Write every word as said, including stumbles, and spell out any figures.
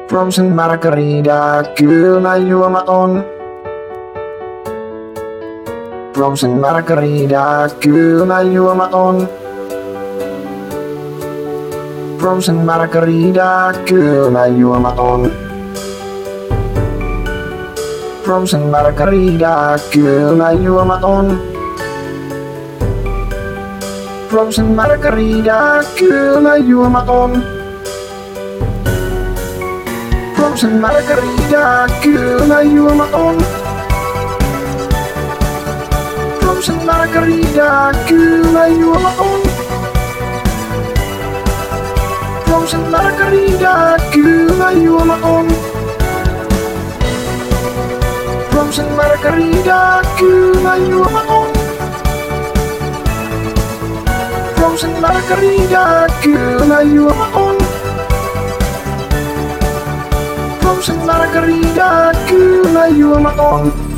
Frozen margarita, kyllä juomaton. Frozen margarita, kyllä juomaton. Frozen margarita, kyllä juomaton. Frozen margarita, kyllä juomaton. Frozen margarita, kyllä juomaton. Frozen margarita, kyllä juomaton. Frozen margarita, kyllä juomaton. Frozen margarita, kyllä juomaton. Frozen margarita, kyllä juomaton. Frozen margarita, kyllä juomaton. Frozen margarita, kyllä juomaton.